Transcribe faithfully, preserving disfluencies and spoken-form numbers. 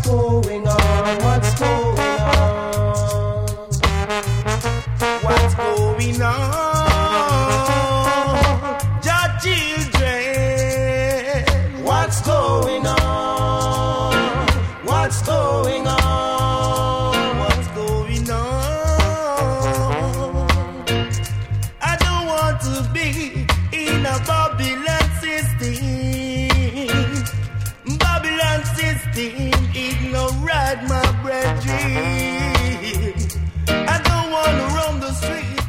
going on? What's going on? What's going on? Your children. What's going on? What's going on? What's going on? I don't want to be in a Babylon system. Babylon system ignorant my brethren. I don't want to roam the streets.